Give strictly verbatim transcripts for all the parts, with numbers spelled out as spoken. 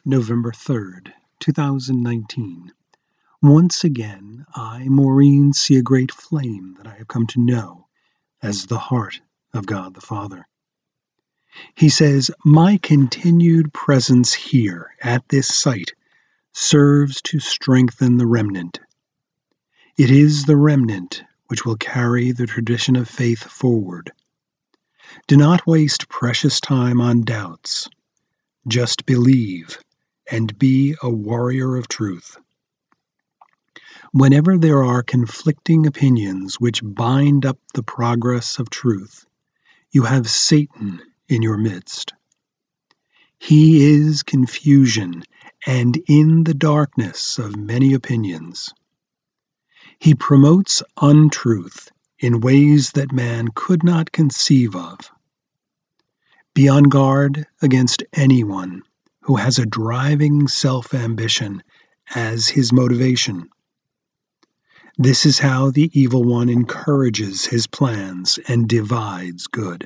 November third, two thousand nineteen. Once again, I, Maureen, see a great flame that I have come to know as the heart of God the Father. He says, "My continued presence here at this site serves to strengthen the remnant. It is the remnant which will carry the tradition of faith forward. Do not waste precious time on doubts. Just believe and be a warrior of truth. Whenever there are conflicting opinions which bind up the progress of truth, you have Satan in your midst. He is confusion and in the darkness of many opinions. He promotes untruth in ways that man could not conceive of. Be on guard against anyone who has a driving self-ambition as his motivation. This is how the evil one encourages his plans and divides good.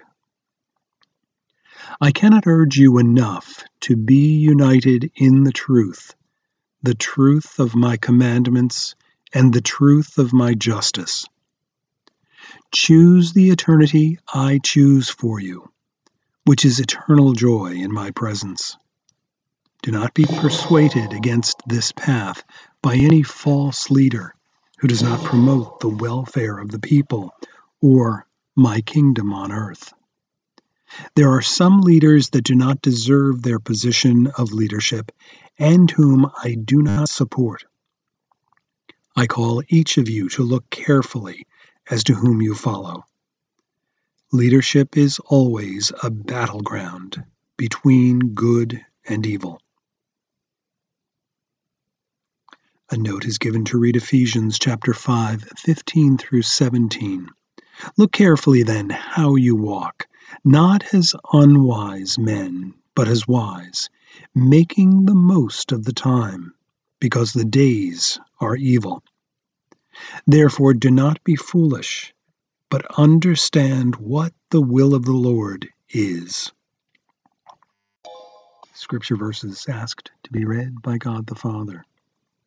I cannot urge you enough to be united in the truth, the truth of my commandments and the truth of my justice. Choose the eternity I choose for you, which is eternal joy in my presence. Do not be persuaded against this path by any false leader who does not promote the welfare of the people or my kingdom on earth. There are some leaders that do not deserve their position of leadership and whom I do not support. I call each of you to look carefully as to whom you follow. Leadership is always a battleground between good and evil." A note is given to read Ephesians chapter five, fifteen through seventeen. "Look carefully then how you walk, not as unwise men, but as wise, making the most of the time, because the days are evil. Therefore do not be foolish, but understand what the will of the Lord is." Scripture verses asked to be read by God the Father.